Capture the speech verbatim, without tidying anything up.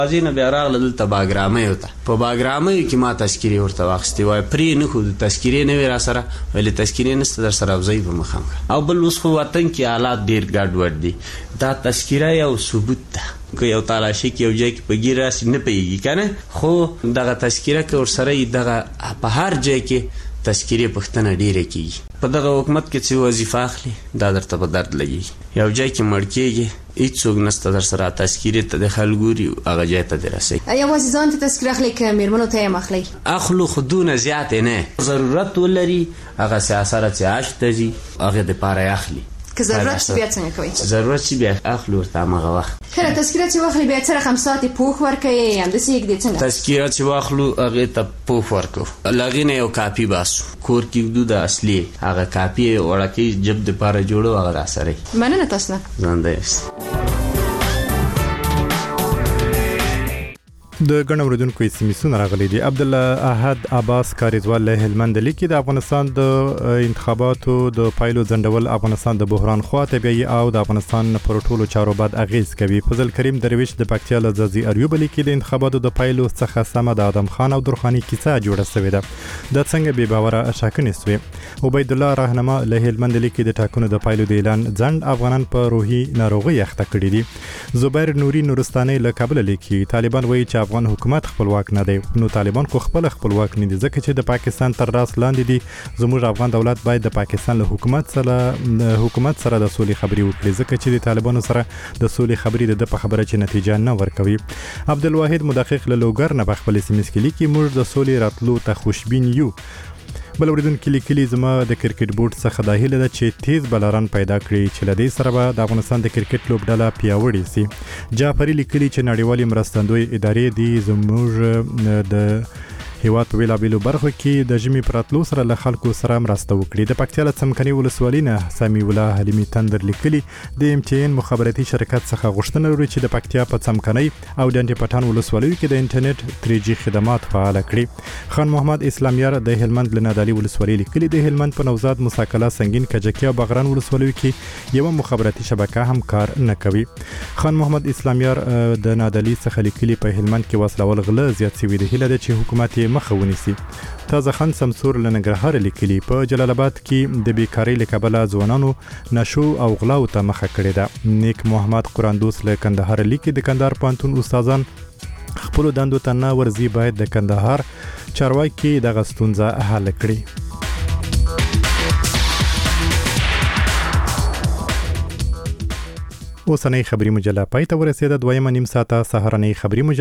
ازینه بیا راغله دلته باګرامۍ وته په باګرامۍ کې ما تذکیرې ورته واخیستې وای پرې نه خو تذکیرې نه وې را سره ویلې تذکیرې نشته در سره ځئ به مخامخ او بل اوس خو وطن کې حالات ډېر ګډوډ دي دا تذکیره یو ثبوت ده که یو تالاشي کې یو ځای کې په ګیر راسي نه پوهېږي که نه خو دغه تذکیره که ورسره وي دغه په هر ځای کې تذکیرې پوښتنه ډېره کېږي په دغه حکومت کې چې وظیفه اخلي دا درته په درد لګېږي یو ځای کې مړ کېږي هېڅوک نشته در سره تذکیرې ته د خل ګوري هغه ځای ته دې رسوي یوازې ځان ته تذکیره اخلي که مېرمنو ته هم اخلي اخلو خو دونه زیات نه ضرورت ولري هغه سیاسره چې عاش ته ځي هغې دپاره یې اخلي که ضرورت شي بیا څنګه کوي ضرورت شي بیا اخلو ورته همغه وخت کله تذکیره چې واخلي بیا څه رقم ساعت یې پوښ ورکوي همداسې یږدي څنګه تذکیره چې واخلو هغې ته پوښ ورکو له هغې نه یو کاپي باسو کور کې ږدو د اصلي هغه کاپي یې وړکۍ جب دپاره جوړو هغه راسره وي مننه تاسو نه ژوندی یاست د ګڼ اورېدونکو اسمسونه راغلي دي. عبدالله احد عباس کاریزوال له هلمند لیکي د افغانستان د انتخاباتو د پایلو ځنډول افغانستان د بحران خواته بیایي او د افغانستان پر ټولو چارو بد اغیز کوي. فضل کریم درویش د پکتیا له ځاځي اریوب لیکي د انتخاباتو د پایلو څخه سمه د آدم خان او درخاني کیسه جوړه شوې ده. د څنګه بې باوره ټاکنې شوې. عبید الله راهنما له هلمند لیکي د ټاکنو د پایلو د اعلان ځنډ افغانان په روحي ناروغي اخته کړي دي. زبیر نوري نورستاني له کابل لیکي طالبان وایي چې افغان حکومت خپلواک نه دی. نو طالبان کو خپل خپلواک نه دي ځکه چې د پاکستان تر راس لاندې دي. زموږ افغان دولت باید د پاکستان له حکومت سره حکومت سره د سولې خبرې وکړي ځکه چې د طالبانو سره د سولې خبرې د په خبره چې نتیجه نه ورکوي. عبدالواحد مدقق له لوګر نه په خپل سیمه کې لیکي موږ د سولې راتلو ته خوشبین یو. بل اوریدونکو لیکلي زما د کرکټ بورډ څخه د هیله ده چې تیز بلران پیدا کړي چې لدې سره به د افغانستان د کرکټ لوبډله پیاوړې سي. جعفری لیکلي چې نړیوالې مرستندوی ادارې دي زموږ د هیواد په بیلابیلو برخو کې د ژمي پراتلو سره له خلکو سره مرسته وکړي. د پکتیا له څمکني ولسوالۍ نه سامي الله حلیمي تندر لیکلي د ام ټي ان مخابراتي شرکت څخه غوښتنه لري چې د پکتیا په څمکني او ډنډ پټان ولسوالیو کې د انټرنیټ تری جی خدمات فعال کړي. خان محمد اسلامیار د هلمند له نادالي ولسوالۍ لیکلي د هلمند په نوزاد مساکله سنگین کجکي او بغران ولسوالیو کې یو مخابراتي شبکه هم کار نه کوي. خان محمد اسلامیار د نادالي څخه لیکلي په هلمند کې وسلوال غله زیات شوي دي. هیله ده چې حکومت مخه ونیسي. تازه خان سمسور له ننګرهار لیکلي په جلال آباد کې د بیکاری له کبله ځوانانو نشو او غلاو ته مخه کړې ده. نیک محمد قراندوس له کندهار لیکي د کندهار پوهنتون استادان خپل دندو ته نه ورځي باید د کندهار چارواکي دغه ستونزه حل کړي. اوسنۍ خبري مجله پای ته ورسېده. دویمه نیم ساعته سهارنۍ خبري مجله